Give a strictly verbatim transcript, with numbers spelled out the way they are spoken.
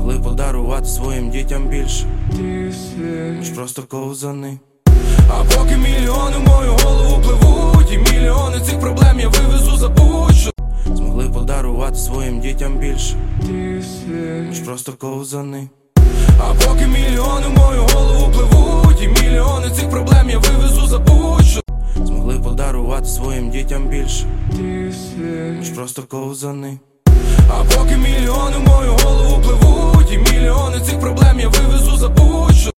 змогли подарувати своїм дітям більше, ніж просто ковзани. А поки мільйони в мою голову пливуть, і мільйони цих проблем я вивезу за будь-що. Змогли подарувати своїм дітям більше, ніж просто ковзани. А поки мільйони в мою голову пливуть, і мільйони цих проблем я вивезу за будь-що. Змогли подарувати своїм дітям більше, ніж просто ковзани. А поки мільйони в мою голову пливуть, і мільйони цих проблем я вивезу за будь-що.